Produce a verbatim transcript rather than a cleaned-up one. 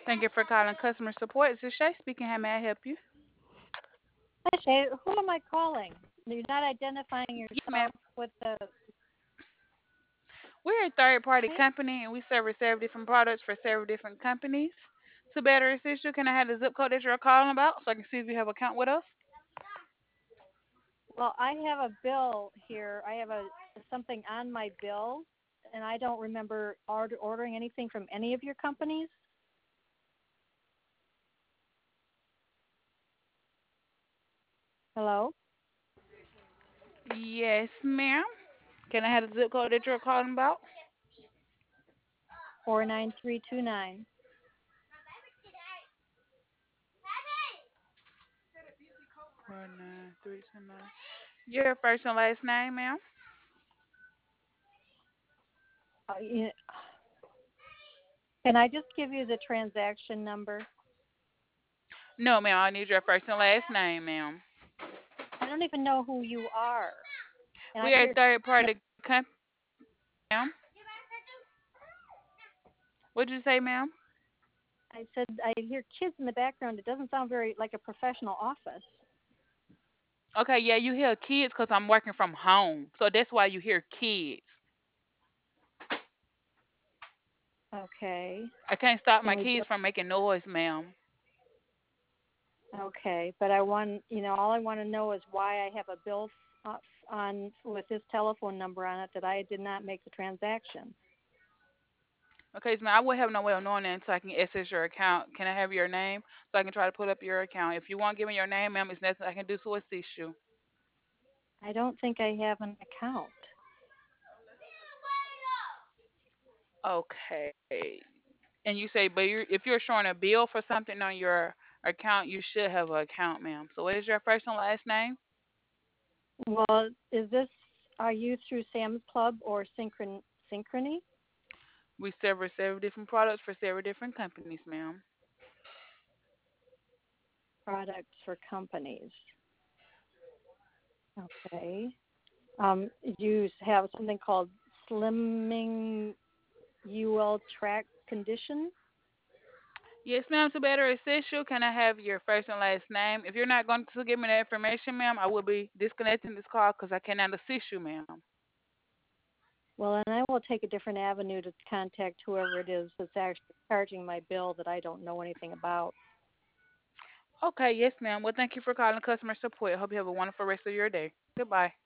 Thank you for calling customer support. This is Shay speaking. How may I help you? Hi, Shay. Who am I calling? You're not identifying Yes, ma'am. yourself with the. We're a third party Okay. company and we service several different products for several different companies. To better assist you, can I have the zip code that you're calling about so I can see if you have an account with us? Well, I have a bill here. I have a something on my bill, and I don't remember order, ordering anything from any of your companies. Hello. Yes, ma'am. Can I have the zip code that you're calling about? Four nine three two nine. Four nine three two nine. Your first and last name, ma'am? Uh, you- can I just give you the transaction number? No, ma'am. I need your first and last name, ma'am. I don't even know who you are, and I We are a hear. third party company, ma'am. What'd you say, ma'am? I said I hear kids in the background. It doesn't sound very like a professional office. Okay, yeah, you hear kids because I'm working from home. So that's why you hear kids. Okay. I can't stop Can my we do? kids from making noise, ma'am. Okay, but I want, you know, all I want to know is why I have a bill f- on with this telephone number on it that I did not make the transaction. Okay, so now I would have no way of knowing that until I can access your account. Can I have your name so I can try to put up your account? If you won't give me your name, ma'am, it's nothing I can do to assist you. I don't think I have an account. Okay. And you say, but you're, if you're showing a bill for something on your account, you should have an account, ma'am. So what is your first and last name? Well, is this, are you through Sam's Club or Synchron Synchrony We serve several different products for several different companies, ma'am. products for companies? Okay. Um, you have something called Slimming U L Track Condition. Yes, ma'am. To better assist you, can I have your first and last name? If you're not going to give me that information, ma'am, I will be disconnecting this call because I cannot assist you, ma'am. Well, and I will take a different avenue to contact whoever it is that's actually charging my bill that I don't know anything about. Okay, yes, ma'am. Well, thank you for calling customer support. I hope you have a wonderful rest of your day. Goodbye.